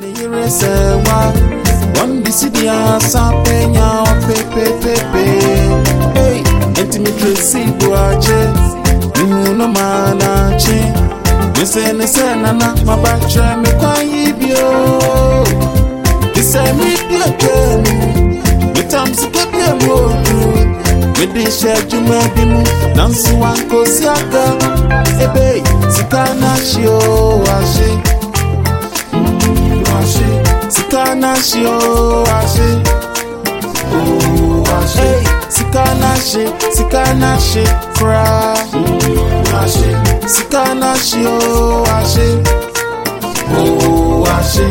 ne yere sewa one city asa penya pepe hey intimate see boache no manache me say nana mabacha me kwan yibio say me be again me tam se kepia mo me de shejuma bi mu nanso wanko siaga ebe sikana shio ashe sikana shio ashe hey sikana she fra ashe sikana shio ashe ashe